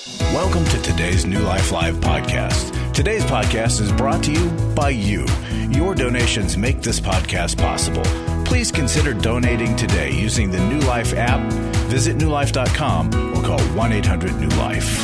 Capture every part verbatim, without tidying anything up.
Welcome to today's New Life Live podcast. Today's podcast is brought to you by you. Your donations make this podcast possible. Please consider donating today using the New Life app, visit new life dot com, or call one eight hundred new life.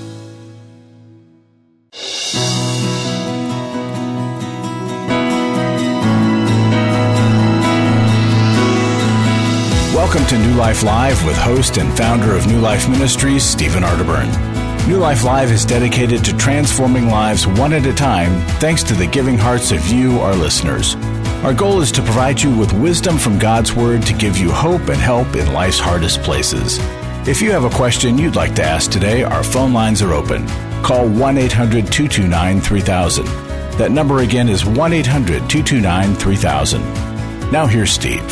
Welcome to New Life Live with host and founder of New Life Ministries, Stephen Arterburn. New Life Live is dedicated to transforming lives one at a time thanks to the giving hearts of you, our listeners. Our goal is to provide you with wisdom from God's Word to give you hope and help in life's hardest places. If you have a question you'd like to ask today, our phone lines are open. Call one eight hundred two two nine three thousand. That number again is one eight hundred two two nine three thousand. Now here's Steve.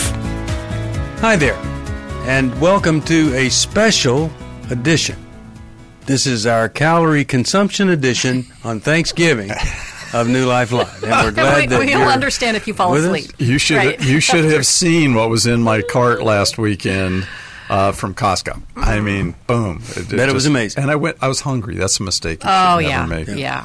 Hi there, and welcome to a special edition. This is our calorie consumption edition on Thanksgiving of New Life Live, and we're glad we, that we'll you're understand if you fall asleep. us. You should Right. you should have seen what was in my cart last weekend uh, from Costco. I mean, boom! It, Bet it was amazing. And I went. I was hungry. That's a mistake. You Oh, should yeah. never make. Yeah.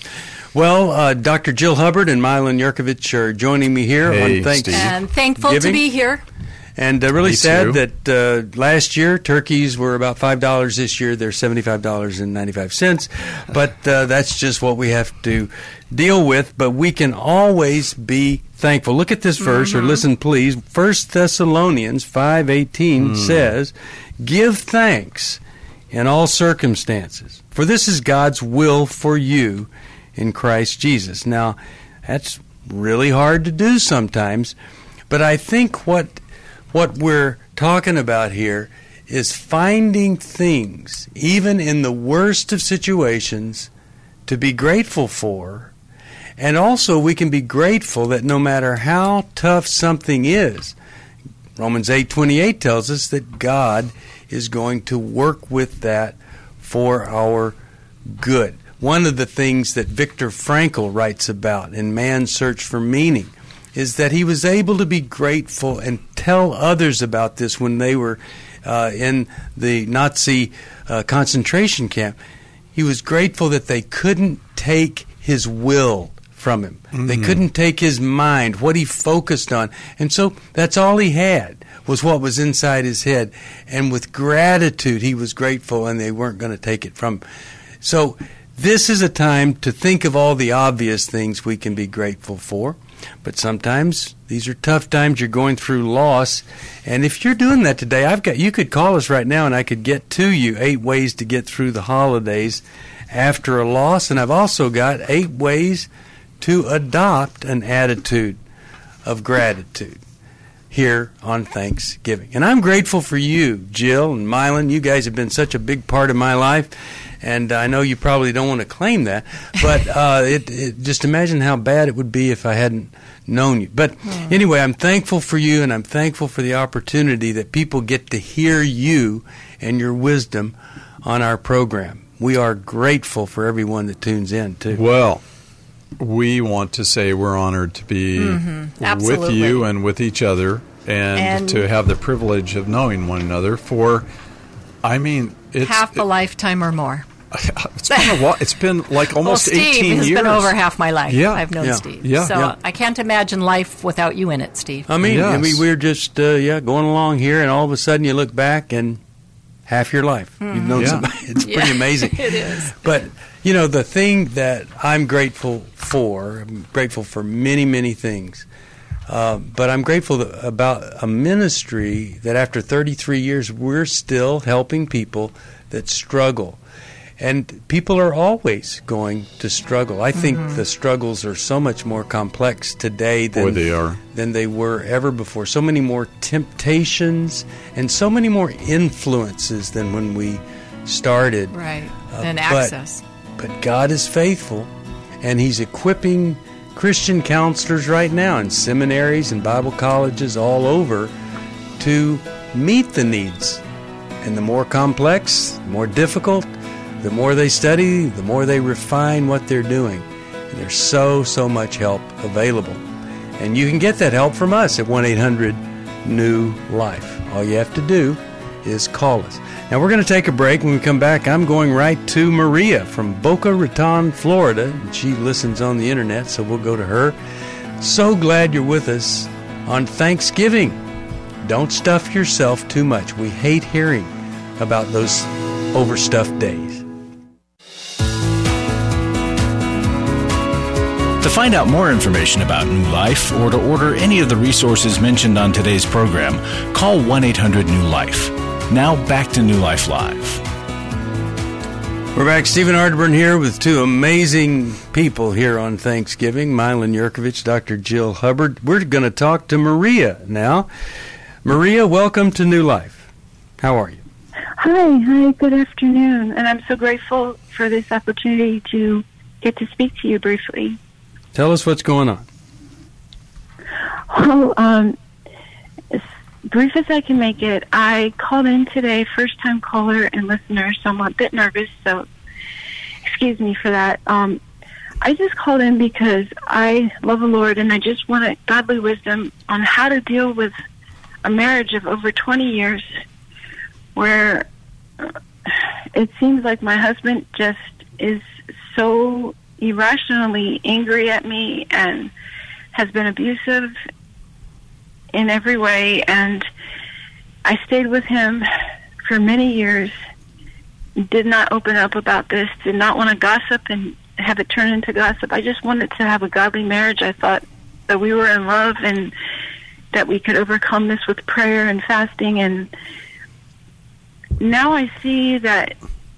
Well, uh, Doctor Jill Hubbard and Mylon Yurkovich are joining me here Hey, on Thanksgiving. Steve. And thankful to Giving. be here. And uh, really Me sad too. that uh, last year turkeys were about five dollars. This year they're seventy-five dollars and ninety-five cents. But uh, that's just what we have to deal with. But we can always be thankful. Look at this verse, Mm-hmm. or listen, please. First Thessalonians five eighteen Mm. says, "Give thanks in all circumstances, for this is God's will for you in Christ Jesus." Now, that's really hard to do sometimes. But I think what What we're talking about here is finding things, even in the worst of situations, to be grateful for. And also we can be grateful that no matter how tough something is, Romans eight twenty-eight tells us that God is going to work with that for our good. One of the things that Viktor Frankl writes about in Man's Search for Meaning is that he was able to be grateful and tell others about this when they were uh, in the Nazi uh, concentration camp. He was grateful that they couldn't take his will from him. Mm-hmm. They couldn't take his mind, what he focused on. And so that's all he had, was what was inside his head. And with gratitude, he was grateful, and they weren't going to take it from him. So this is a time to think of all the obvious things we can be grateful for. But sometimes these are tough times. You're going through loss. And if you're doing that today, I've got you could call us right now and I could get to you eight ways to get through the holidays after a loss. And I've also got eight ways to adopt an attitude of gratitude here on Thanksgiving. And I'm grateful for you, Jill and Mylon. You guys have been such a big part of my life. And I know you probably don't want to claim that, but uh, it, it, just imagine how bad it would be if I hadn't known you. But mm. anyway, I'm thankful for you, and I'm thankful for the opportunity that people get to hear you and your wisdom on our program. We are grateful for everyone that tunes in, too. Well, we want to say we're honored to be Mm-hmm. with you and with each other, and, And- to have the privilege of knowing one another for, I mean, it's Half a lifetime or more. It's been a while. It's been like almost well, Steve eighteen has years. been over half my life. Yeah. I've known Yeah. Steve. Yeah. So Yeah. I can't imagine life without you in it, Steve. I mean, Yes. I mean, we're just, uh, yeah, going along here, and all of a sudden you look back and half your life. You've known Yeah. somebody. It's Yeah, pretty amazing. it is. But, you know, the thing that I'm grateful for, I'm grateful for many, many things, uh, but I'm grateful that, about a ministry that after thirty-three years, we're still helping people that struggle. And people are always going to struggle. I think Mm-hmm. the struggles are so much more complex today than Boy, they are. than they were ever before. So many more temptations and so many more influences than when we started. Right. Uh, and but- access. But God is faithful, and He's equipping Christian counselors right now in seminaries and Bible colleges all over to meet the needs. And the more complex, the more difficult, the more they study, the more they refine what they're doing. And there's so, so much help available. And you can get that help from us at one eight hundred new life. All you have to do is call us. Now, we're going to take a break. When we come back, I'm going right to Maria from Boca Raton, Florida. She listens on the internet, so we'll go to her. So glad you're with us on Thanksgiving. Don't stuff yourself too much. We hate hearing about those overstuffed days. To find out more information about New Life or to order any of the resources mentioned on today's program, call one eight hundred new life. Now back to New Life Live. We're back. Stephen Arterburn here with two amazing people here on Thanksgiving, Mylon Yurkovich, Doctor Jill Hubbard. We're going to talk to Maria now. Maria, welcome to New Life. How are you? Hi, hi, good afternoon. And I'm so grateful for this opportunity to get to speak to you briefly. Tell us what's going on. Well, um, as brief as I can make it, I called in today, first-time caller and listener, so I'm a bit nervous, so excuse me for that. Um, I just called in because I love the Lord, and I just wanted godly wisdom on how to deal with a marriage of over twenty years where it seems like my husband just is so irrationally angry at me and has been abusive in every way, and I stayed with him for many years, did not open up about this, did not want to gossip and have it turn into gossip. I just wanted to have a godly marriage. I thought that we were in love and that we could overcome this with prayer and fasting, and now I see that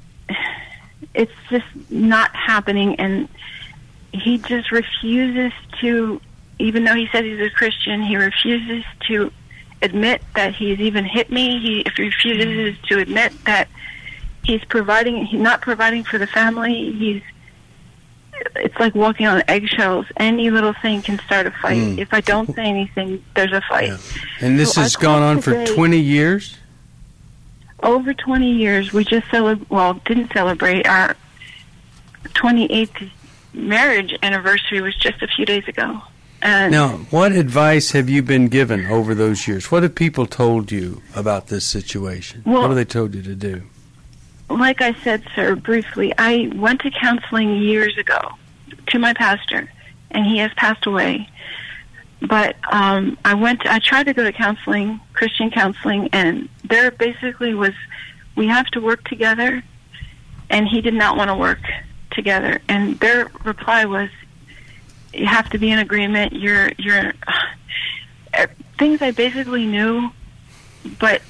it's just not happening, and he just refuses to, even though he says he's a Christian, he refuses to admit that he's even hit me. He refuses to admit that he's providing, he's not providing for the family. He's, it's like walking on eggshells. Any little thing can start a fight. Mm. If I don't say anything, there's a fight. Yeah. And this so has gone on today, for twenty years? Over twenty years. We just celebrated, well, didn't celebrate. Our twenty-eighth marriage anniversary was just a few days ago. And now, what advice have you been given over those years? What have people told you about this situation? Well, what have they told you to do? Like I said, sir, briefly, I went to counseling years ago to my pastor, and he has passed away. But um, I went. I tried to go to counseling, Christian counseling, and there basically was, we have to work together, and he did not want to work together. And their reply was, you have to be in agreement. You're, you're, uh, things I basically knew, but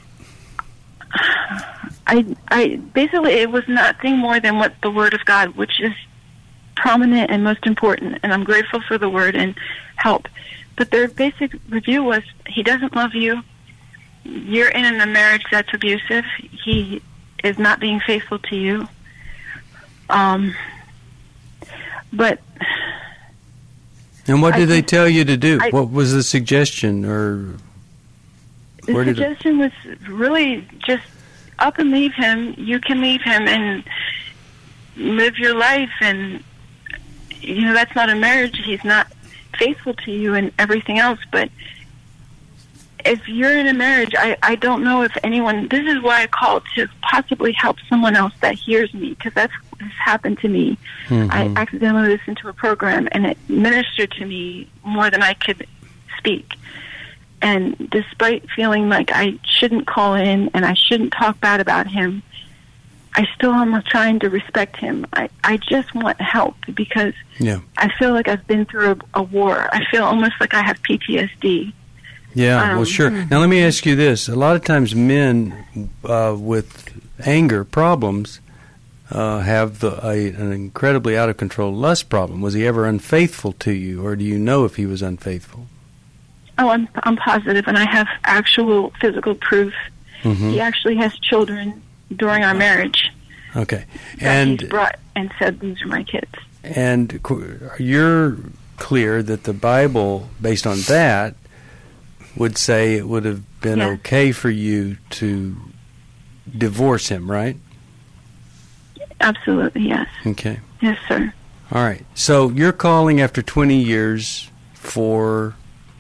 I, I basically, it was nothing more than what the Word of God, which is prominent and most important, and I'm grateful for the Word and help. But their basic review was, he doesn't love you. You're in a marriage that's abusive. He is not being faithful to you. Um, but... And what did I they think, tell you to do? I, what was the suggestion? Or The where suggestion did it... was really just up and leave him. You can leave him and live your life. And, you know, that's not a marriage. He's not faithful to you and everything else. But if you're in a marriage, I, I don't know if anyone... This is why I called, to possibly help someone else that hears me, because that's has happened to me. Mm-hmm. I accidentally listened to a program, and it ministered to me more than I could speak. And despite feeling like I shouldn't call in and I shouldn't talk bad about him, I still am trying to respect him. I, I just want help, because yeah. I feel like I've been through a, a war. I feel almost like I have P T S D. Yeah, um, well, sure. Now, let me ask you this. A lot of times men uh, with anger problems uh, have the, a, an incredibly out-of-control lust problem. Was he ever unfaithful to you, or do you know if he was unfaithful? Oh, I'm, I'm positive, and I have actual physical proof. Mm-hmm. He actually has children during our marriage. Okay. That and he's brought and said, these are my kids. And you're clear that the Bible, based on that, would say it would have been yes. okay for you to divorce him, right? Absolutely, yes. Okay. Yes, sir. All right. So you're calling after twenty years for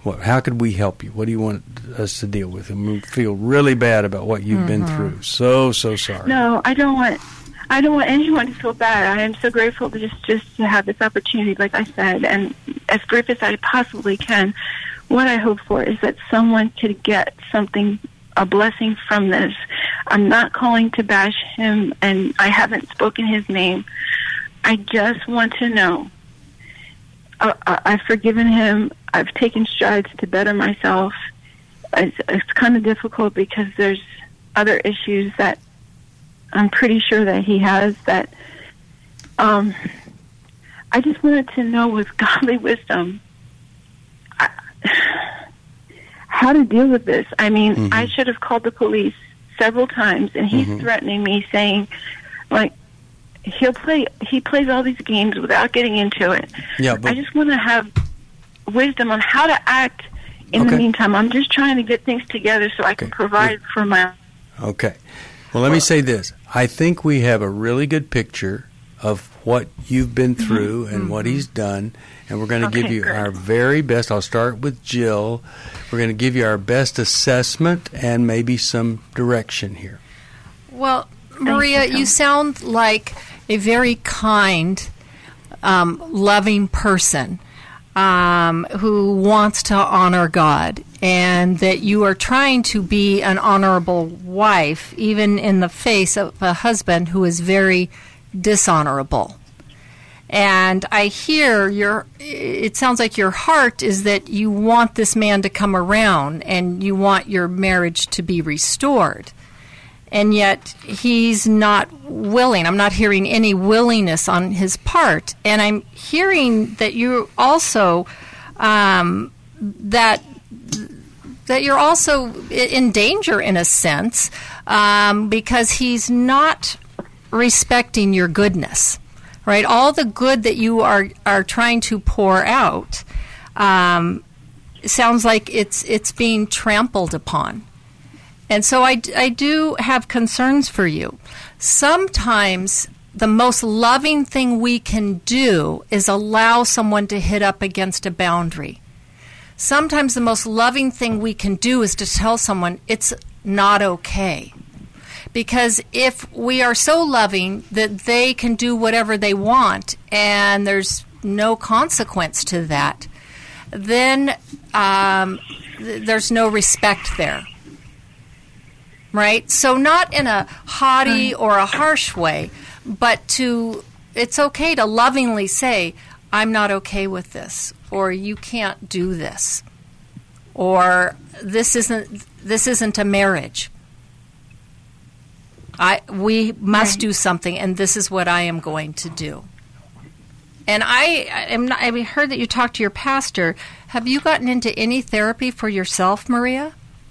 What, how could we help you? What do you want us to deal with? And we feel really bad about what you've mm-hmm. been through. So, so sorry. No, I don't want I don't want anyone to feel bad. I am so grateful to just, just to have this opportunity, like I said, and as brief as I possibly can. What I hope for is that someone could get something, a blessing from this. I'm not calling to bash him, and I haven't spoken his name. I just want to know. Uh, I've forgiven him. I've taken strides to better myself. It's, it's kind of difficult because there's other issues that I'm pretty sure that he has that um, I just wanted to know with godly wisdom I, how to deal with this. I mean, mm-hmm. I should have called the police several times, and he's mm-hmm. threatening me, saying, like, he'll play, he plays all these games without getting into it. Yeah, but I just want to have wisdom on how to act in okay. the meantime. I'm just trying to get things together so I okay. can provide yeah. for my... Okay. Well, let me say this. I think we have a really good picture of what you've been through mm-hmm. and what he's done, and we're going to okay, give you good. our very best. I'll start with Jill. We're going to give you our best assessment and maybe some direction here. Well, Maria, you, you sound like a very kind, um, loving person um, who wants to honor God, and that you are trying to be an honorable wife, even in the face of a husband who is very dishonorable. And I hear your, it sounds like your heart is that you want this man to come around and you want your marriage to be restored. And yet he's not willing. I'm not hearing any willingness on his part. And I'm hearing that you also, um, that that you're also in danger in a sense, um, because he's not respecting your goodness, right? All the good that you are, are trying to pour out um, sounds like it's it's being trampled upon. And so I, I do have concerns for you. Sometimes the most loving thing we can do is allow someone to hit up against a boundary. Sometimes the most loving thing we can do is to tell someone it's not okay. Because if we are so loving that they can do whatever they want and there's no consequence to that, then um, th- there's no respect there. Right? So not in a haughty or a harsh way, but to, it's okay to lovingly say, I'm not okay with this, or you can't do this, or this isn't this isn't a marriage. I we must do something, and this is what I am going to do. And I am not, I heard that you talked to your pastor. Have you gotten into any therapy for yourself, Maria?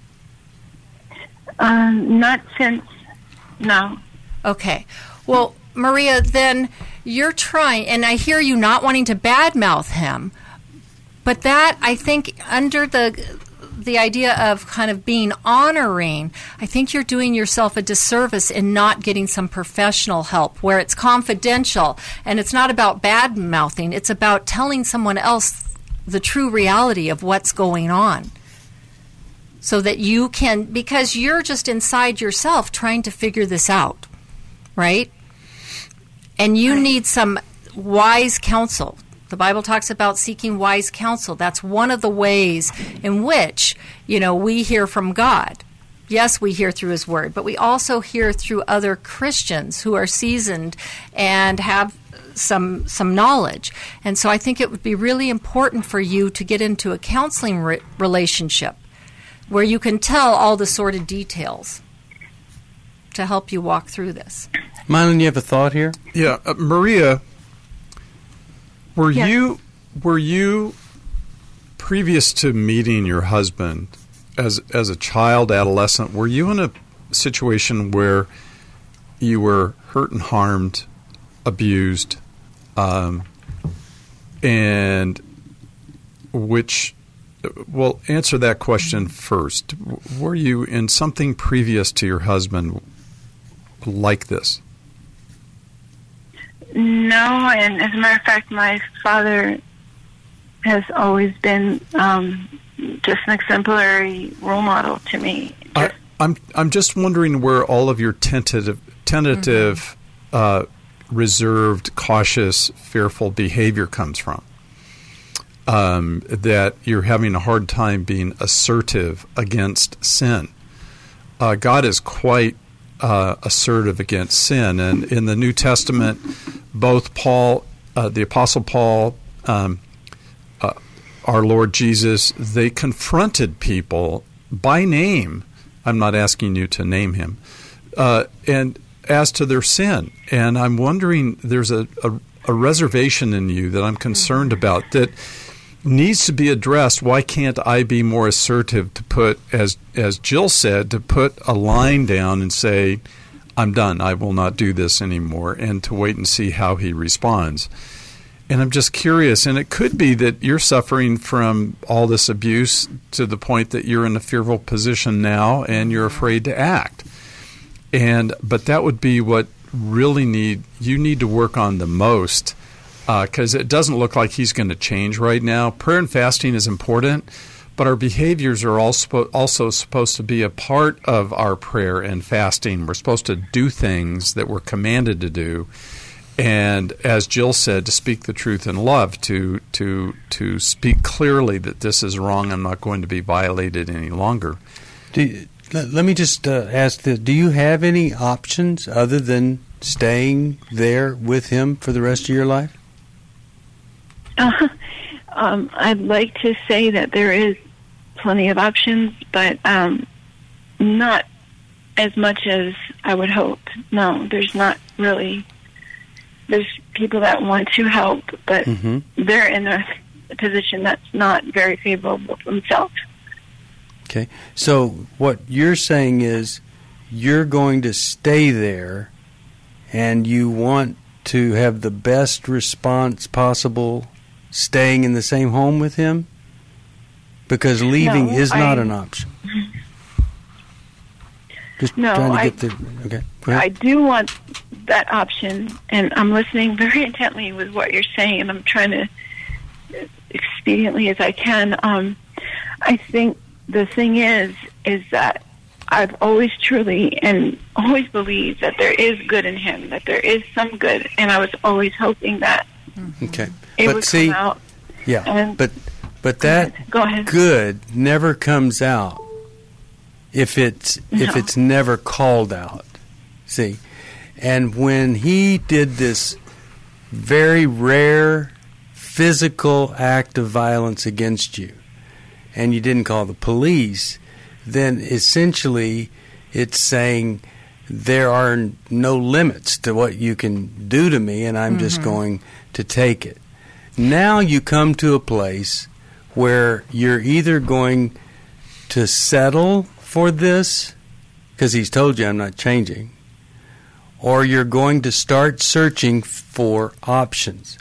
Um, not since, no. Okay. Well, Maria, then you're trying, and I hear you not wanting to badmouth him, but that, I think, under the the idea of kind of being honoring, I think you're doing yourself a disservice in not getting some professional help where it's confidential, and it's not about bad-mouthing, it's about telling someone else the true reality of what's going on. So that you can, because you're just inside yourself trying to figure this out, right? And you need some wise counsel. The Bible talks about seeking wise counsel. That's one of the ways in which, you know, we hear from God. Yes, we hear through His Word, but we also hear through other Christians who are seasoned and have some some knowledge. And so I think it would be really important for you to get into a counseling re- relationship where you can tell all the sordid details to help you walk through this. Mylon, you have a thought here? Yeah, uh, Maria, were Yes. you were you previous to meeting your husband as as a child, adolescent? Were you in a situation where you were hurt and harmed, abused, um, and which? Well, answer that question first. Were you in something previous to your husband like this? No, and as a matter of fact, my father has always been um, just an exemplary role model to me. Just, I, I'm I'm just wondering where all of your tentative, tentative, mm-hmm. uh, reserved, cautious, fearful behavior comes from. Um, that you're having a hard time being assertive against sin. Uh, God is quite uh, assertive against sin, and in the New Testament, both Paul, uh, the Apostle Paul, um, uh, our Lord Jesus, they confronted people by name. I'm not asking you to name him, uh, and as to their sin. And I'm wondering, there's a, a, a reservation in you that I'm concerned about that needs to be addressed. Why can't I be more assertive to put, as as Jill said, to put a line down and say, I'm done, I will not do this anymore, and to wait and see how he responds. And I'm just curious, and it could be that you're suffering from all this abuse to the point that you're in a fearful position now and you're afraid to act. And but that would be what really need you need to work on the most, because uh, it doesn't look like he's going to change right now. Prayer and fasting is important, but our behaviors are also also supposed to be a part of our prayer and fasting. We're supposed to do things that we're commanded to do, and as Jill said, to speak the truth in love, to to to speak clearly that this is wrong. I'm not going to be violated any longer. Do you, let, let me just uh, ask this: do you have any options other than staying there with him for the rest of your life? Uh, um, I'd like to say that there is plenty of options, but um, not as much as I would hope. No, there's not really. There's people that want to help, but mm-hmm. they're in a position that's not very favorable for themselves. Okay. So what you're saying is you're going to stay there and you want to have the best response possible staying in the same home with him? Because leaving no, is not I, an option. Just no, trying to I, get the... Okay. Go ahead. I do want that option, and I'm listening very intently with what you're saying, and I'm trying to, expediently as I can. Um, I think the thing is, is that I've always truly and always believed that there is good in him, that there is some good, and I was always hoping that okay. it but would see, come out. Yeah, and, but but that go ahead. good never comes out if it's no. if it's never called out. See, and when he did this very rare physical act of violence against you, and you didn't call the police, then essentially it's saying there are no limits to what you can do to me, and I'm mm-hmm. just going to take it. Now you come to a place where you're either going to settle for this, because he's told you I'm not changing, or you're going to start searching for options.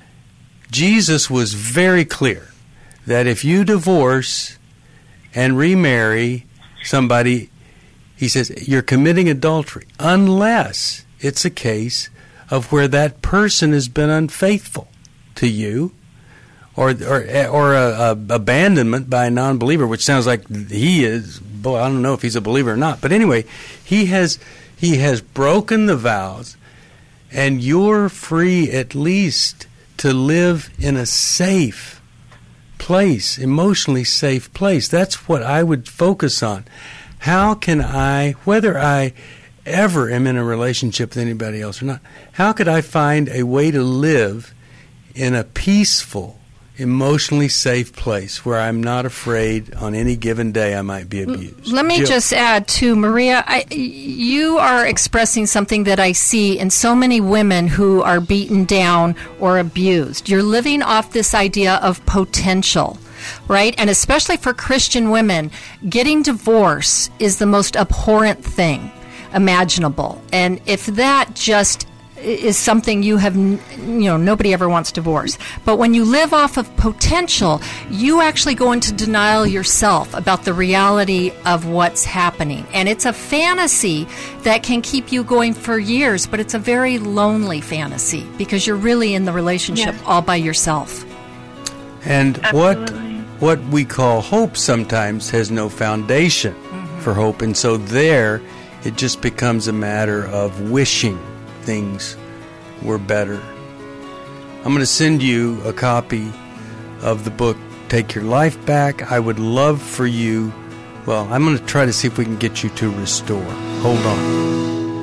Jesus was very clear that if you divorce and remarry somebody, he says, you're committing adultery, unless it's a case of where that person has been unfaithful to you, or or, or a, a abandonment by a non-believer, which sounds like he is. Boy, I don't know if he's a believer or not. But anyway, he has he has broken the vows, and you're free at least to live in a safe place, emotionally safe place. That's what I would focus on. How can I, whether I ever am in a relationship with anybody else or not, how could I find a way to live in a peaceful, emotionally safe place where I'm not afraid on any given day I might be abused? Let me Jill. just add, too, Maria, I, you are expressing something that I see in so many women who are beaten down or abused. You're living off this idea of potential, right? And especially for Christian women, getting divorced is the most abhorrent thing imaginable. And if that just is something you have, you know, nobody ever wants divorce. But when you live off of potential, you actually go into denial yourself about the reality of what's happening. And it's a fantasy that can keep you going for years, but it's a very lonely fantasy because you're really in the relationship yes. all by yourself. And Absolutely. what what we call hope sometimes has no foundation mm-hmm. for hope. And so there, it just becomes a matter of wishing things were better. I'm going to send you a copy of the book, Take Your Life Back. I would love for you, well, I'm going to try to see if we can get you to restore. Hold on.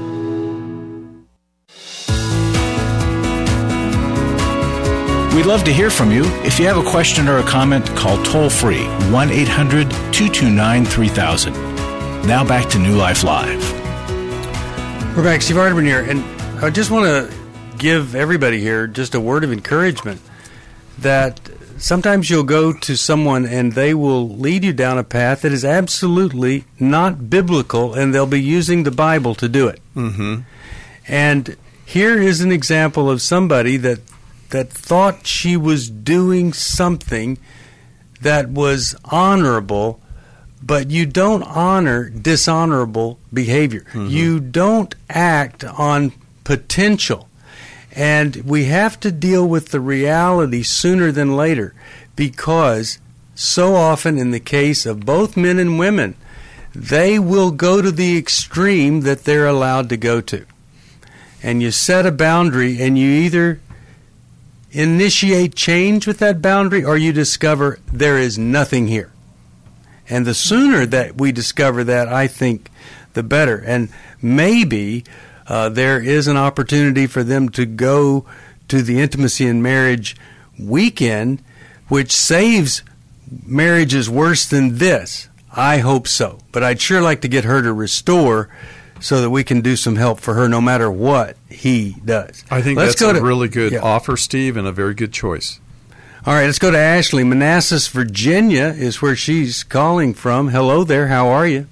We'd love to hear from you. If you have a question or a comment, call toll-free one eight hundred two two nine three thousand. Now back to New Life Live. We're back. Steve Arterburn here, and I just want to give everybody here just a word of encouragement that sometimes you'll go to someone and they will lead you down a path that is absolutely not biblical, and they'll be using the Bible to do it. Mm-hmm. And here is an example of somebody that that thought she was doing something that was honorable, but you don't honor dishonorable behavior. Mm-hmm. You don't act on potential. And we have to deal with the reality sooner than later, because so often in the case of both men and women, they will go to the extreme that they're allowed to go to. And you set a boundary, and you either initiate change with that boundary, or you discover there is nothing here. And the sooner that we discover that, I think, the better. And maybe uh, there is an opportunity for them to go to the Intimacy in Marriage weekend, which saves marriages worse than this. I hope so. But I'd sure like to get her to restore so that we can do some help for her no matter what he does. I think let's that's go a to, really good yeah. offer, Steve, and a very good choice. All right, let's go to Ashley. Manassas, Virginia is where she's calling from. Hello there. How are you?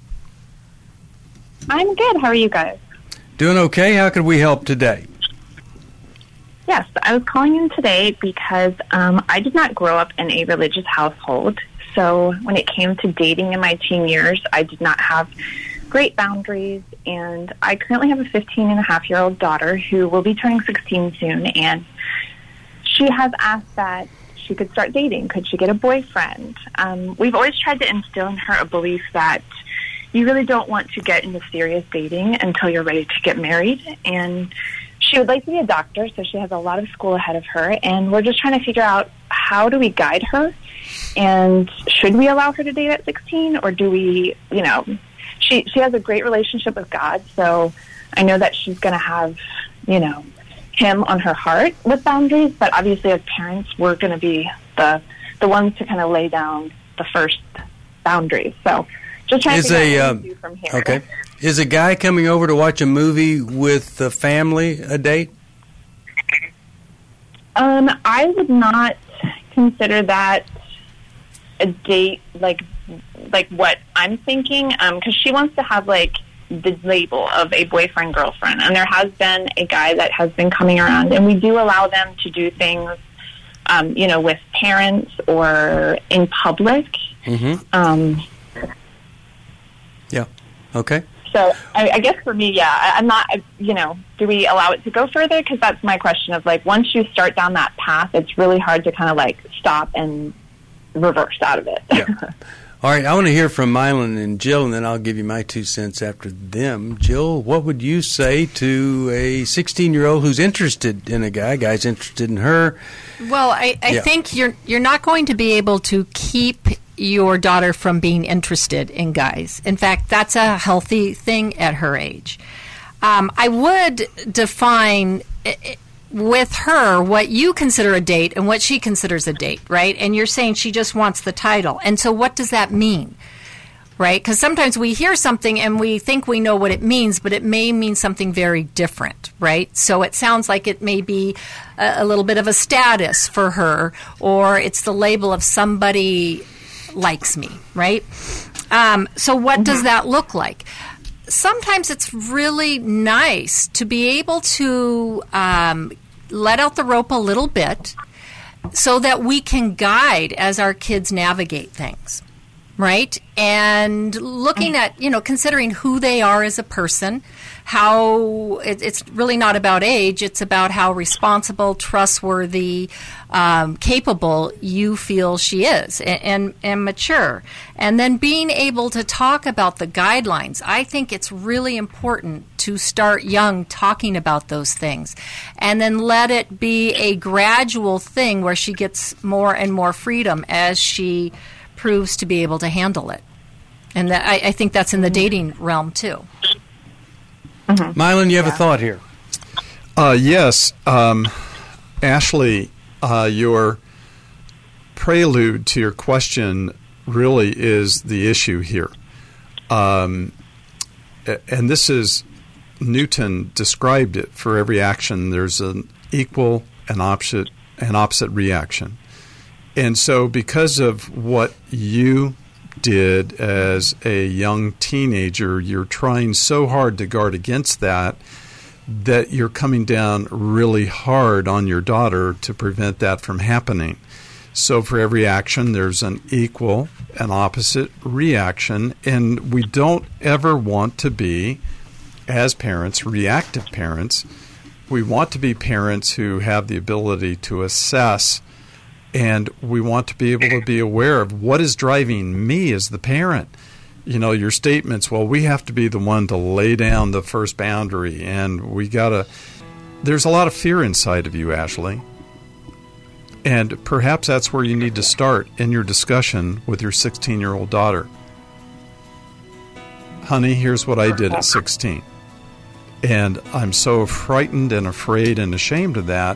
I'm good. How are you guys? Doing okay. How could we help today? Yes, I was calling in today because um, I did not grow up in a religious household. So when it came to dating in my teen years, I did not have great boundaries, and I currently have a fifteen and a half year old daughter who will be turning sixteen soon, and she has asked that she could start dating. Could she get a boyfriend? Um, we've always tried to instill in her a belief that you really don't want to get into serious dating until you're ready to get married, and she would like to be a doctor, so she has a lot of school ahead of her, and we're just trying to figure out how do we guide her, and should we allow her to date at sixteen, or do we, you know, She she has a great relationship with God, so I know that she's going to have, you know, him on her heart with boundaries, but obviously as parents, we're going to be the the ones to kind of lay down the first boundaries. So just trying is to figure a, out uh, what to do from here. Okay. Is a guy coming over to watch a movie with the family a date? Um, I would not consider that a date like like what I'm thinking, because um, she wants to have like the label of a boyfriend girlfriend, and there has been a guy that has been coming around, and we do allow them to do things, um, you know, with parents or in public. Mm-hmm. Um, yeah. Okay. So I, I guess for me, yeah, I, I'm not. I, you know, do we allow it to go further? Because that's my question. Of like, once you start down that path, it's really hard to kind of like stop and reverse out of it. Yeah. All right, I want to hear from Mylan and Jill, and then I'll give you my two cents after them. Jill, what would you say to a sixteen-year-old who's interested in a guy, guy's interested in her? Well, I, I yeah. think you're you're not going to be able to keep your daughter from being interested in guys. In fact, that's a healthy thing at her age. Um, I would define it, with her what you consider a date and what she considers a date, right? And you're saying she just wants the title. And so what does that mean, right? Because sometimes we hear something and we think we know what it means, but it may mean something very different, right? So it sounds like it may be a, a little bit of a status for her, or it's the label of somebody likes me, right? Um, so what mm-hmm. does that look like? Sometimes it's really nice to be able to um, let out the rope a little bit so that we can guide as our kids navigate things. right? And looking at, you know, considering who they are as a person, how it, it's really not about age, it's about how responsible, trustworthy, um, capable you feel she is, and, and, and mature. And then being able to talk about the guidelines. I think it's really important to start young talking about those things, and then let it be a gradual thing where she gets more and more freedom as she proves to be able to handle it. And that, I, I think that's in the dating realm too. Mm-hmm. Mylon, you have yeah. a thought here. Uh, yes. Um, Ashley, uh, your prelude to your question really is the issue here. Um, and this is, Newton described it, for every action there's an equal and opposite, an opposite reaction. And so because of what you did as a young teenager, you're trying so hard to guard against that that you're coming down really hard on your daughter to prevent that from happening. So for every action, there's an equal and opposite reaction, and we don't ever want to be, as parents, reactive parents. We want to be parents who have the ability to assess, and we want to be able to be aware of what is driving me as the parent. You know, your statements, well, we have to be the one to lay down the first boundary, and we got to... There's a lot of fear inside of you, Ashley. And perhaps that's where you need to start in your discussion with your sixteen-year-old daughter. Honey, here's what I did at sixteen. And I'm so frightened and afraid and ashamed of that.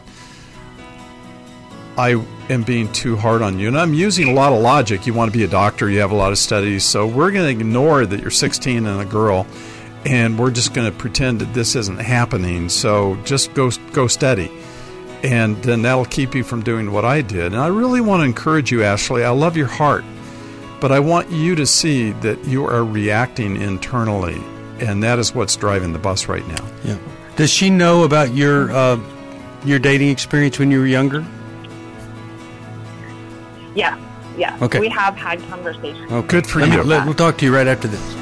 I am being too hard on you. And I'm using a lot of logic. You want to be a doctor, you have a lot of studies, so we're going to ignore that you're sixteen and a girl, and we're just going to pretend that this isn't happening. So just go go steady. And then that'll keep you from doing what I did. And I really want to encourage you, Ashley. I love your heart. But I want you to see that you are reacting internally, and that is what's driving the bus right now. Yeah. Does she know about your uh, your dating experience when you were younger? Yeah, yeah. Okay. We have had conversations. Okay. Good for let you. Me, let, we'll talk to you right after this.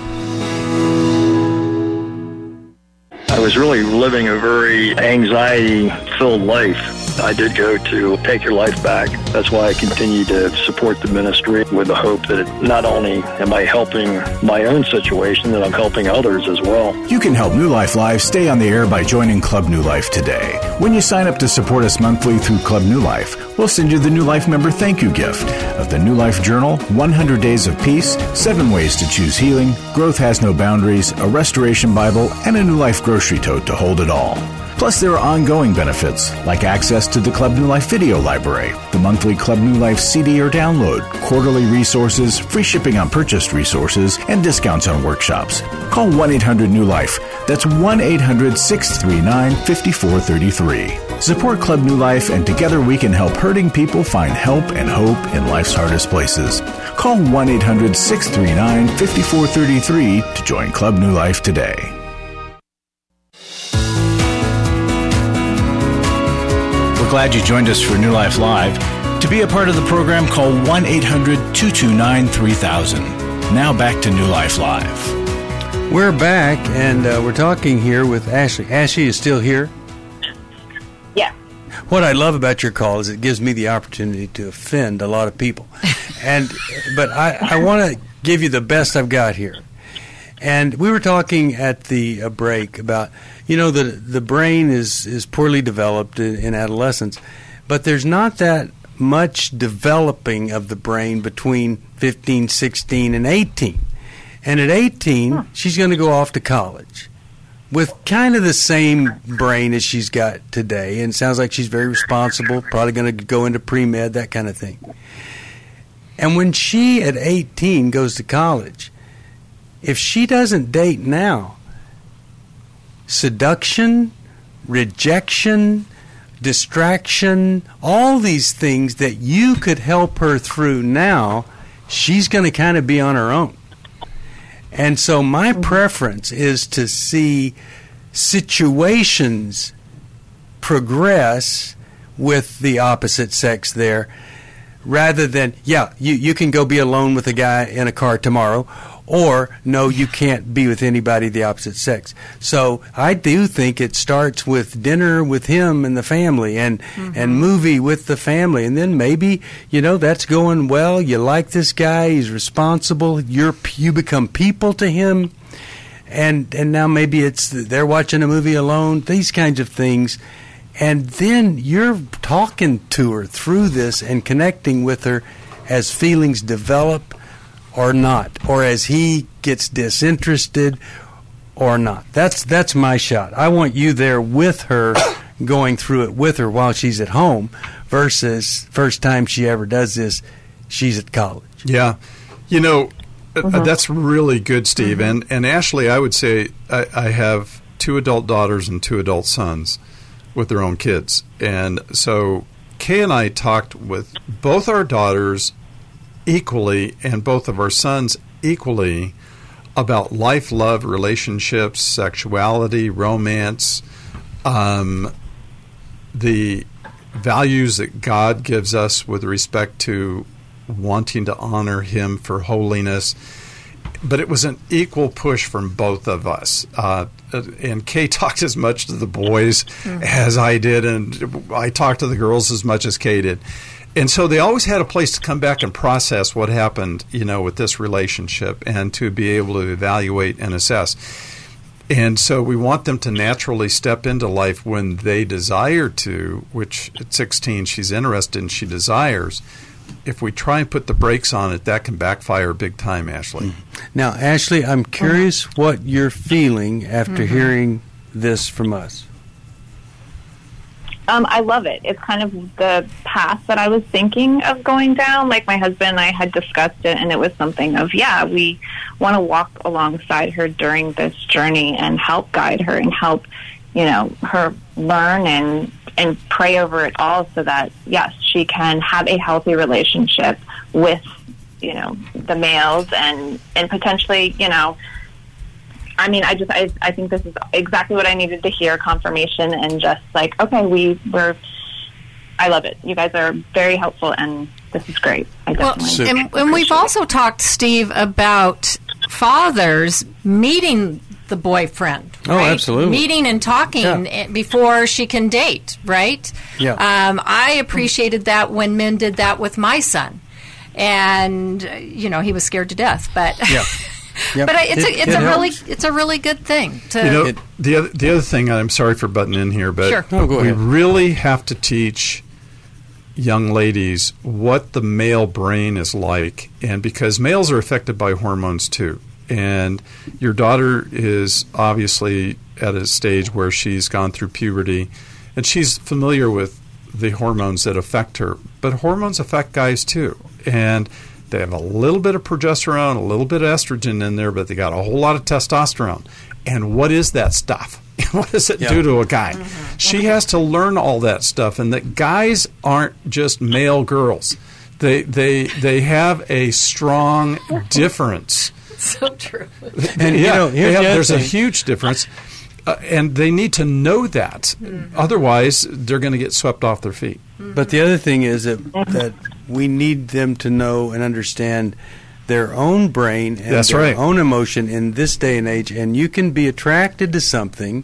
I was really living a very anxiety-filled life. I did go to Take Your Life Back. That's why I continue to support the ministry with the hope that it, not only am I helping my own situation, that I'm helping others as well. You can help New Life Live stay on the air by joining Club New Life today. When you sign up to support us monthly through Club New Life, we'll send you the New Life member thank you gift of the New Life Journal, one hundred Days of Peace, seven Ways to Choose Healing, Growth Has No Boundaries, a Restoration Bible, and a New Life grocery tote to hold it all. Plus, there are ongoing benefits, like access to the Club New Life video library, the monthly Club New Life C D or download, quarterly resources, free shipping on purchased resources, and discounts on workshops. Call one eight hundred new life. That's one eight hundred six three nine five four three three. Support Club New Life, and together we can help hurting people find help and hope in life's hardest places. Call one eight hundred six three nine five four three three to join Club New Life today. Glad you joined us for New Life Live. To be a part of the program, call one eight hundred two two nine three thousand. Now back to New Life Live. We're back, and uh, we're talking here with Ashley. Ashley is still here? Yeah. What I love about your call is it gives me the opportunity to offend a lot of people. and But I, I want to give you the best I've got here. And we were talking at the uh, break about, you know, the the brain is, is poorly developed in, in adolescence, but there's not that much developing of the brain between fifteen, sixteen, and eighteen. And at eighteen, huh. she's going to go off to college with kind of the same brain as she's got today. And it sounds like she's very responsible, probably going to go into pre-med, that kind of thing. And when she, at eighteen, goes to college, if she doesn't date now, seduction, rejection, distraction, all these things that you could help her through now, she's going to kind of be on her own. And so my preference is to see situations progress with the opposite sex there rather than, yeah, you, you can go be alone with a guy in a car tomorrow, or no, you can't be with anybody the opposite sex. So I do think it starts with dinner with him and the family, and mm-hmm. and movie with the family, and then maybe, you know, that's going well. You like this guy, he's responsible. You're you become people to him, and and now maybe it's they're watching a movie alone. These kinds of things. And then you're talking to her through this and connecting with her as feelings develop or not, or as he gets disinterested or not. That's that's my shot. I want you there with her, going through it with her while she's at home, versus first time she ever does this, she's at college. Yeah. You know, mm-hmm. uh, that's really good, Steve. Mm-hmm. And, and Ashley, I would say I, I have two adult daughters and two adult sons with their own kids. And so Kay and I talked with both our daughters equally and both of our sons equally about life, love, relationships, sexuality, romance, um, the values that God gives us with respect to wanting to honor Him for holiness. But it was an equal push from both of us. Uh, and Kay talked as much to the boys mm-hmm. as I did, and I talked to the girls as much as Kay did. And so they always had a place to come back and process what happened, you know, with this relationship, and to be able to evaluate and assess. And so we want them to naturally step into life when they desire to, which at sixteen she's interested and she desires. If we try and put the brakes on it, that can backfire big time, Ashley. Mm-hmm. Now, Ashley, I'm curious mm-hmm. what you're feeling after mm-hmm. hearing this from us. Um, I love it. It's kind of the path that I was thinking of going down. Like my husband and I had discussed it, and it was something of, yeah, we want to walk alongside her during this journey and help guide her and help, you know, her learn and and pray over it all so that, yes, she can have a healthy relationship with, you know, the males and, and potentially, you know, I mean, I just, I, I think this is exactly what I needed to hear, confirmation, and just like, okay, we were, I love it. You guys are very helpful, and this is great. I definitely well, and, and we've also talked, Steve, about fathers meeting the boyfriend. Oh, right? absolutely. Meeting and talking yeah. before she can date, right? Yeah. Um, I appreciated that when men did that with my son. And, you know, he was scared to death, but... Yeah. Yep. But it's it, a it's it a helps. really it's a really good thing to you know it, the other the other thing. I'm sorry for butting in here, but sure. no, go we ahead. really have to teach young ladies what the male brain is like, and because males are affected by hormones too. And your daughter is obviously at a stage where she's gone through puberty, and she's familiar with the hormones that affect her. But hormones affect guys too, and they have a little bit of progesterone, a little bit of estrogen in there, but they got a whole lot of testosterone. And what is that stuff? What does it yeah. do to a guy? Mm-hmm. She has to learn all that stuff, and that guys aren't just male girls. They they they have a strong difference. So true. And yeah, you know, they have, the there's thing. a huge difference, uh, and they need to know that. Mm-hmm. Otherwise, they're going to get swept off their feet. Mm-hmm. But the other thing is that that we need them to know and understand their own brain and That's their right. own emotion in this day and age. And you can be attracted to something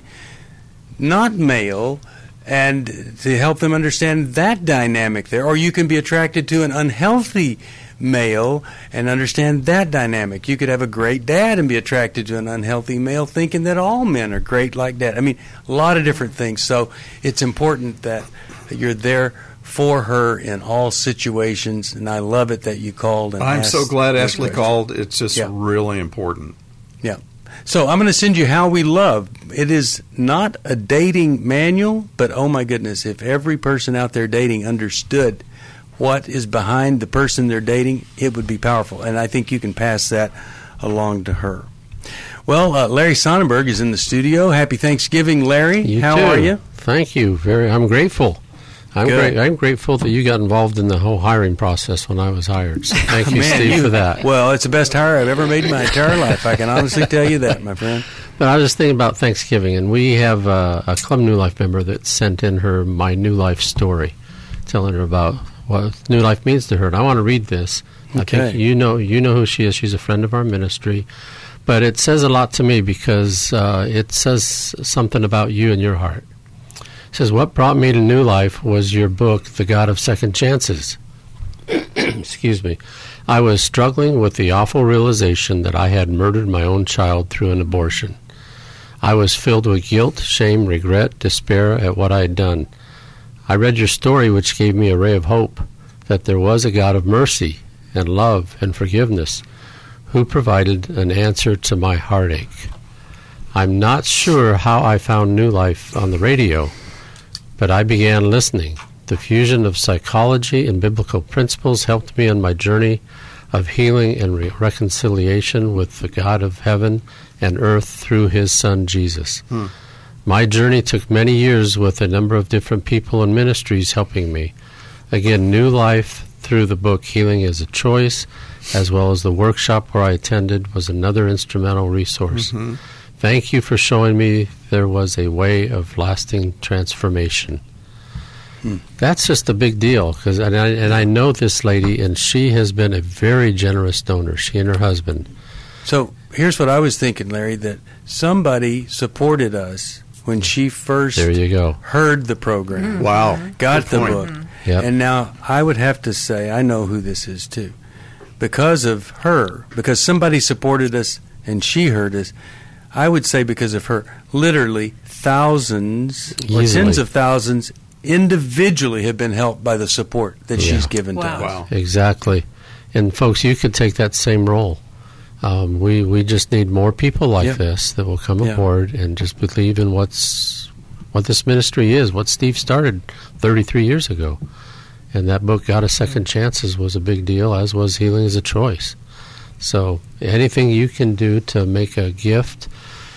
not male, and to help them understand that dynamic there. Or you can be attracted to an unhealthy male and understand that dynamic. You could have a great dad and be attracted to an unhealthy male, thinking that all men are great like that. I mean, a lot of different things. So it's important that you're there for her in all situations, and I love it that you called. And I'm asked so glad this Ashley question. called. It's just Yeah. really important. Yeah. So I'm going to send you How We Love. It is not a dating manual, but oh my goodness, if every person out there dating understood what is behind the person they're dating, it would be powerful. And I think you can pass that along to her. Well, uh, Larry Sonnenberg is in the studio. Happy Thanksgiving, Larry. You How too. are you? Thank you. Very. I'm grateful. I'm Good. great. I'm grateful that you got involved in the whole hiring process when I was hired. So thank you, Man, Steve, you- for that. Well, it's the best hire I've ever made in my entire life. I can honestly tell you that, my friend. But I was just thinking about Thanksgiving, and we have uh, a Club New Life member that sent in her My New Life story, telling her about what New Life means to her. And I want to read this. Okay. I think you know you know who she is. She's a friend of our ministry. But it says a lot to me because uh, it says something about you and your heart. It says, what brought me to New Life was your book, The God of Second Chances. Excuse me. I was struggling with the awful realization that I had murdered my own child through an abortion. I was filled with guilt, shame, regret, despair at what I had done. I read your story, which gave me a ray of hope that there was a God of mercy and love and forgiveness who provided an answer to my heartache. I'm not sure how I found New Life on the radio, but I began listening. The fusion of psychology and biblical principles helped me on my journey of healing and re- reconciliation with the God of heaven and earth through his Son, Jesus. Hmm. My journey took many years with a number of different people and ministries helping me. Again, New Life through the book Healing is a Choice, as well as the workshop where I attended, was another instrumental resource. Mm-hmm. Thank you for showing me there was a way of lasting transformation. Hmm. That's just a big deal, because and I, and I know this lady, and she has been a very generous donor, she and her husband. So here's what I was thinking, Larry, that somebody supported us when she first there you go. heard the program. Mm. Wow. Got Good the point. book. Mm-hmm. Yep. And now I would have to say, I know who this is too. Because of her, because somebody supported us and she heard us, I would say because of her, literally thousands or Easily. tens of thousands individually have been helped by the support that Yeah. she's given Wow. to us. Wow. Exactly. And folks, you could take that same role. Um, we, we just need more people like Yeah. this that will come Yeah. aboard and just believe in what's what this ministry is, what Steve started thirty-three years ago. And that book, God of Second Chances, was a big deal, as was Healing is a Choice. So anything you can do to make a gift,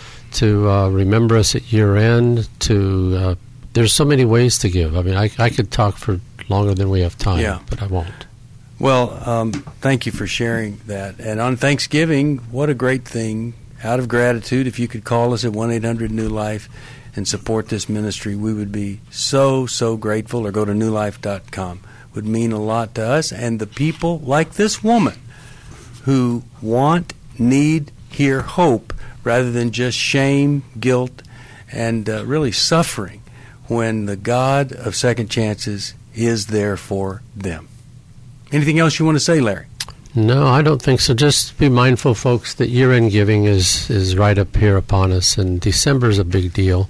to uh, remember us at year end, to uh, there's so many ways to give. I mean, I, I could talk for longer than we have time, Yeah. but I won't. Well, um, thank you for sharing that. And on Thanksgiving, what a great thing. Out of gratitude, if you could call us at one eight hundred new life and support this ministry, we would be so, so grateful. Or go to new life dot com. Would mean a lot to us and the people like this woman who want, need, hear hope rather than just shame, guilt, and uh, really suffering when the God of second chances is there for them. Anything else you want to say, Larry? No, I don't think so. Just be mindful, folks, that year-end giving is, is right up here upon us, and December is a big deal.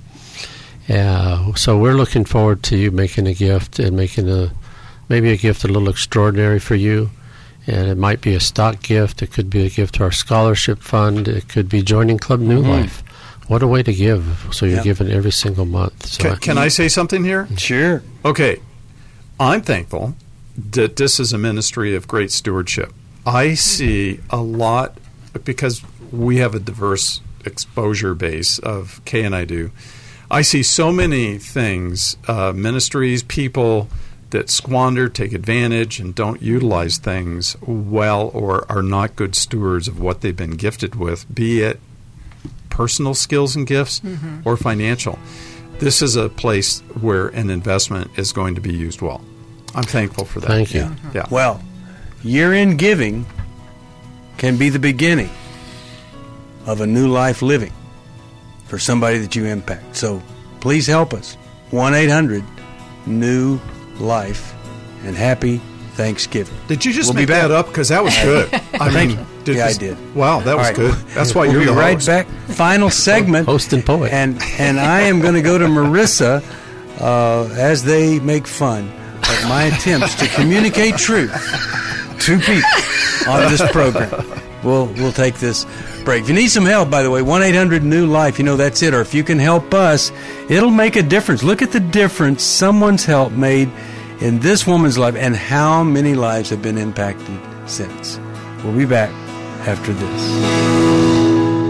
Uh, so we're looking forward to you making a gift and making a maybe a gift a little extraordinary for you. And it might be a stock gift. It could be a gift to our scholarship fund. It could be joining Club New Mm-hmm. Life. What a way to give. So you're Yep. giving every single month. So Can, can I say something here? Sure. Okay. I'm thankful that this is a ministry of great stewardship. I see a lot, because we have a diverse exposure base of Kay and I do. I see so many things, uh, ministries, people that squander, take advantage, and don't utilize things well, or are not good stewards of what they've been gifted with, be it personal skills and gifts mm-hmm. or financial. This is a place where an investment is going to be used well. I'm thankful for that. Thank you. Yeah. Yeah. Well, year-end giving can be the beginning of a new life living for somebody that you impact. So please help us. one eight hundred new life, and happy Thanksgiving. Did you just We'll be make back. that up? Because that was good. I Thank mean, you. did Yeah, I this- did. Wow, that All was right. good. That's why We'll you're be the right host. back. Final segment. Host and poet. And and I am going to go to Marissa uh, as they make fun of my attempts to communicate truth to people on this program. We'll we'll take this break. If you need some help, by the way, one eight hundred new life, you know that's it. Or if you can help us, it'll make a difference. Look at the difference someone's help made in this woman's life and how many lives have been impacted since. We'll be back after this.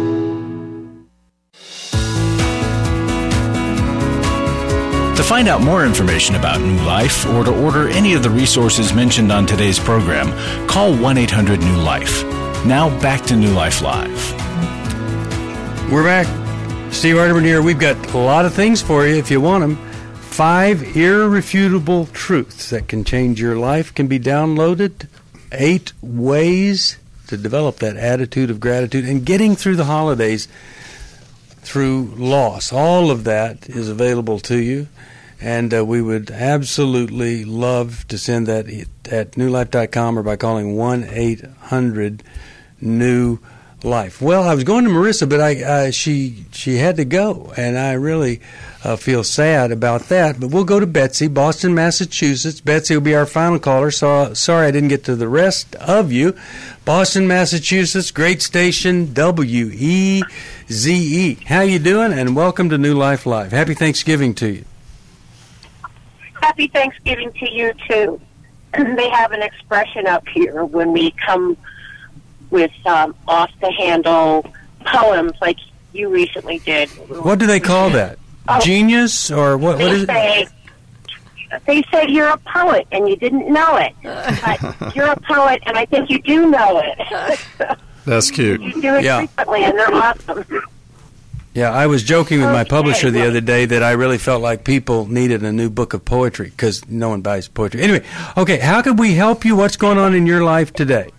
To find out more information about New Life or to order any of the resources mentioned on today's program, call one eight hundred new life. Now back to New Life Live. We're back. Steve Arterburn here. We've got a lot of things for you if you want them. Five Irrefutable Truths That Can Change Your Life can be downloaded. Eight ways to develop that attitude of gratitude and getting through the holidays through loss. All of that is available to you, and uh, we would absolutely love to send that at new life dot com or by calling one eight hundred new life. Well, I was going to Marissa, but I uh, she she had to go, and I really uh, feel sad about that. But we'll go to Betsy, Boston, Massachusetts. Betsy will be our final caller. So sorry I didn't get to the rest of you. Boston, Massachusetts, great station, W E Z E. How you doing? And welcome to New Life Live. Happy Thanksgiving to you. Happy Thanksgiving to you, too. They have an expression up here when we come with um, off-the-handle poems like you recently did. What do they call that? Oh, Genius? Or what, what is say, it? They said you're a poet and you didn't know it. But you're a poet and I think you do know it. That's cute. You do it Yeah. frequently and they're awesome. Yeah, I was joking with my Okay, publisher the well- other day that I really felt like people needed a new book of poetry because no one buys poetry. Anyway, okay, how can we help you? What's going on in your life today?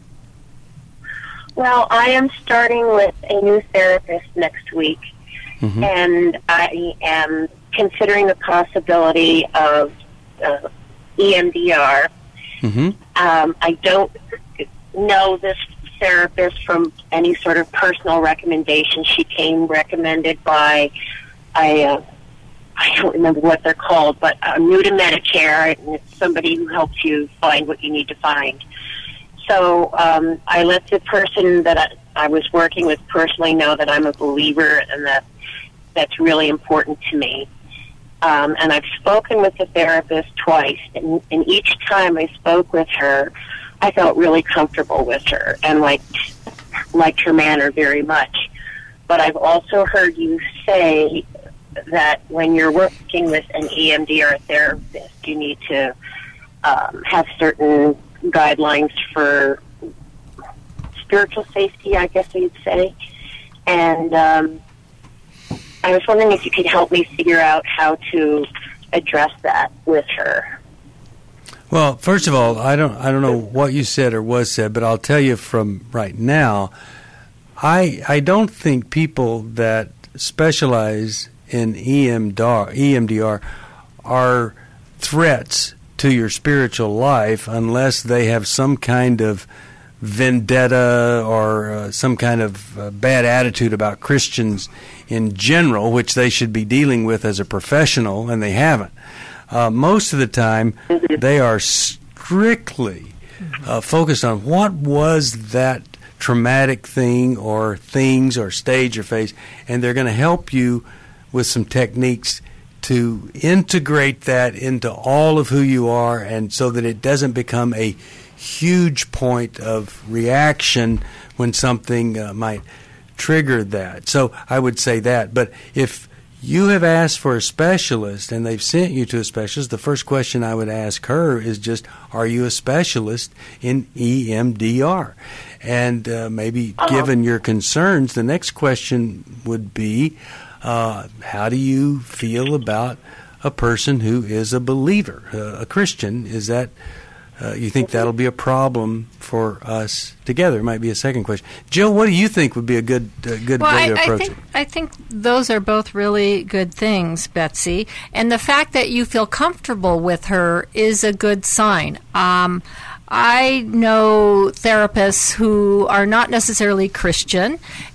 Well, I am starting with a new therapist next week, Mhm. and I am considering the possibility of uh, E M D R. Mm-hmm. Um, I don't know this therapist from any sort of personal recommendation. She came recommended by, I, uh, I don't remember what they're called, but I'm new to Medicare, and it's somebody who helps you find what you need to find. So um, I let the person that I, I was working with personally know that I'm a believer and that that's really important to me. Um, and I've spoken with the therapist twice, and, and each time I spoke with her, I felt really comfortable with her and liked, liked her manner very much. But I've also heard you say that when you're working with an E M D R therapist, you need to um, have certain guidelines for spiritual safety, I guess you'd say. And um, I was wondering if you could help me figure out how to address that with her. Well, first of all, I don't I don't know what you said or was said, but I'll tell you from right now, I I don't think people that specialize in E M D R, E M D R are threats to your spiritual life unless they have some kind of vendetta or uh, some kind of uh, bad attitude about Christians in general, which they should be dealing with as a professional, and they haven't. Uh, most of the time, they are strictly uh, focused on what was that traumatic thing or things or stage or phase, and they're going to help you with some techniques to integrate that into all of who you are, and so that it doesn't become a huge point of reaction when something uh, might trigger that. So I would say that. But if you have asked for a specialist and they've sent you to a specialist, the first question I would ask her is just, are you a specialist in E M D R? And uh, maybe Uh-huh. given your concerns, the next question would be, uh, how do you feel about a person who is a believer, uh, a Christian? Is that Uh, you think that'll be a problem for us together? It might be a second question. Jill, what do you think would be a good uh, good well, way I, to approach I think, it? I think those are both really good things, Betsy. And the fact that you feel comfortable with her is a good sign. Um, I know therapists who are not necessarily Christian,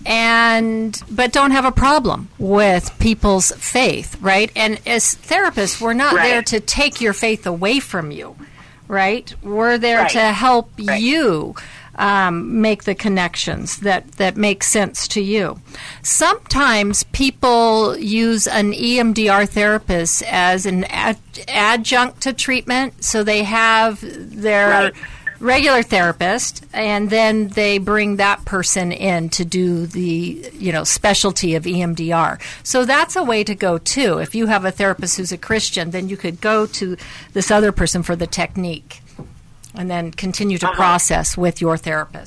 and but don't have a problem with people's faith, right? And as therapists, we're not Right. there to take your faith away from you. Right? We're there Right. to help Right. you um, make the connections that, that make sense to you. Sometimes people use an E M D R therapist as an ad- adjunct to treatment, so they have their Right. regular therapist, and then they bring that person in to do the, you know, specialty of E M D R. So that's a way to go too. If you have a therapist who's a Christian, then you could go to this other person for the technique, and then continue to Uh-huh. process with your therapist.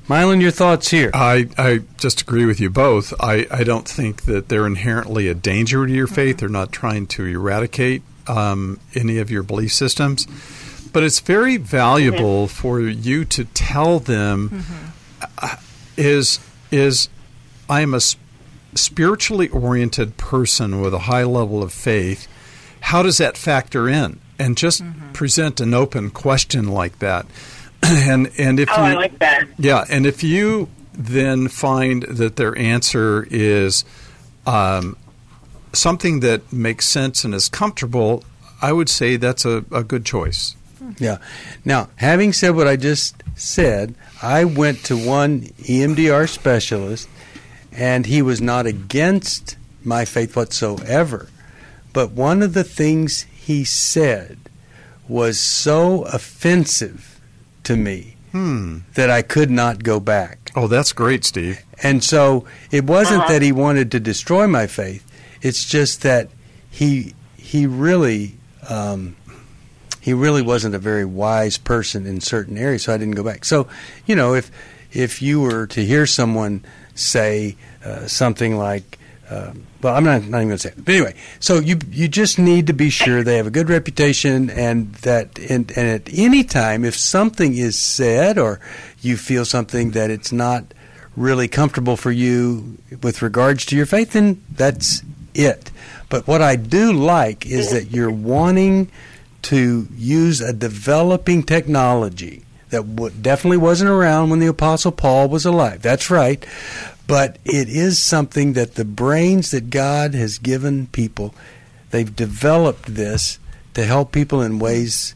Mylan, your thoughts here? I, I just agree with you both. I, I don't think that they're inherently a danger to your faith. They're not trying to eradicate um, any of your belief systems. But it's very valuable mm-hmm. for you to tell them mm-hmm. uh, is is I am a sp- spiritually oriented person with a high level of faith. How does that factor in? And just mm-hmm. present an open question like that. and and if oh, you, I like that. Yeah, and if you then find that their answer is um, something that makes sense and is comfortable, I would say that's a, a good choice. Yeah. Now, having said what I just said, I went to one E M D R specialist, and he was not against my faith whatsoever. But one of the things he said was so offensive to me hmm. that I could not go back. Oh, that's great, Steve. And so it wasn't uh-huh. that he wanted to destroy my faith. It's just that he he really um, he really wasn't a very wise person in certain areas, so I didn't go back. So, you know, if if you were to hear someone say uh, something like, uh, well, I'm not, not even going to say it. But anyway, so you you just need to be sure they have a good reputation, and that and, and at any time, if something is said or you feel something that it's not really comfortable for you with regards to your faith, then that's it. But what I do like is that you're wanting to use a developing technology that w- definitely wasn't around when the Apostle Paul was alive. That's right. But it is something that the brains that God has given people, they've developed this to help people in ways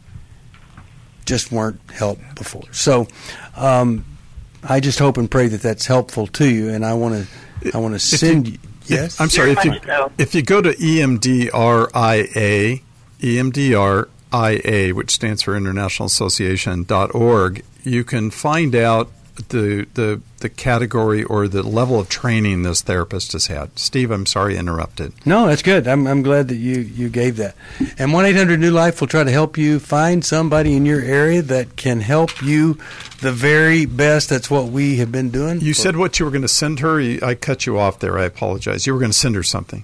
just weren't helped before. So um, I just hope and pray that that's helpful to you, and I want to I want to send you, you yes? If, I'm sorry, if you, if you go to E M D R I A, E M D R I A, which stands for International Association dot org, you can find out the the the category or the level of training this therapist has had. Steve, I'm sorry I interrupted. No, that's good. I'm I'm glad that you, you gave that. And one eight hundred New Life will try to help you find somebody in your area that can help you the very best. That's what we have been doing. You said what you were going to send her. I cut you off there. I apologize. You were going to send her something.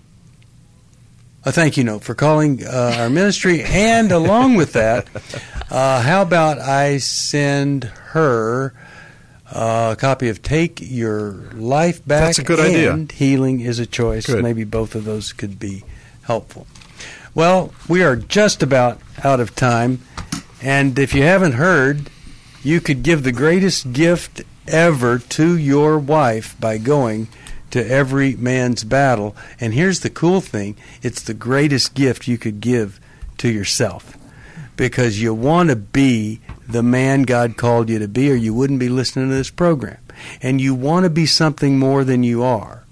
A thank you note for calling uh, our ministry. And along with that, uh, how about I send her uh, a copy of Take Your Life Back. That's a good and idea. Healing is a Choice. Good. Maybe both of those could be helpful. Well, we are just about out of time. And if you haven't heard, you could give the greatest gift ever to your wife by going to Every Man's Battle. And here's the cool thing. It's the greatest gift you could give to yourself, because you want to be the man God called you to be, or you wouldn't be listening to this program. And you want to be something more than you are.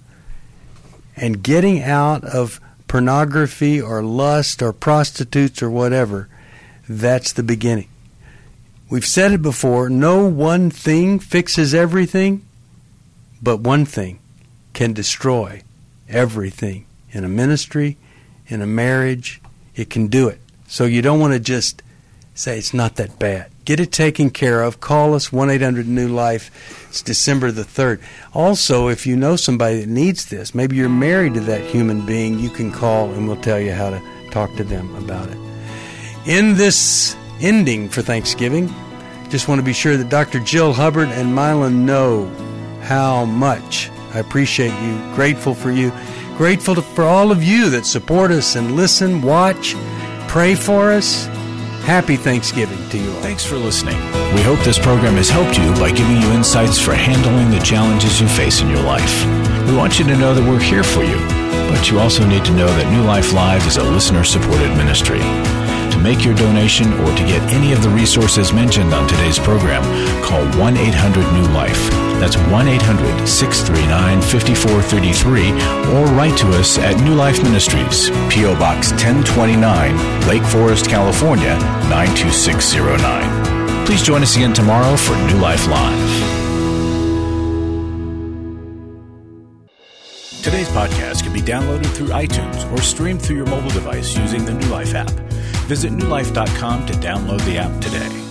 And getting out of pornography or lust or prostitutes or whatever, that's the beginning. We've said it before, no one thing fixes everything, but one thing can destroy everything. In a ministry, in a marriage, it can do it. So you don't want to just say it's not that bad. Get it taken care of. Call us, one eight hundred New Life. It's December the third. Also, if you know somebody that needs this, maybe you're married to that human being, you can call and we'll tell you how to talk to them about it. In this ending for Thanksgiving, just want to be sure that Doctor Jill Hubbard and Mylan know how much I appreciate you, grateful for you, grateful to, for all of you that support us and listen, watch, pray for us. Happy Thanksgiving to you all. Thanks for listening. We hope this program has helped you by giving you insights for handling the challenges you face in your life. We want you to know that we're here for you, but you also need to know that New Life Live is a listener-supported ministry. To make your donation or to get any of the resources mentioned on today's program, call one eight hundred New Life. That's one eight hundred, six three nine, five four three three, or write to us at New Life Ministries, P O Box ten twenty-nine, Lake Forest, California, nine two six zero nine. Please join us again tomorrow for New Life Live. Today's podcast can be downloaded through iTunes or streamed through your mobile device using the New Life app. Visit new life dot com to download the app today.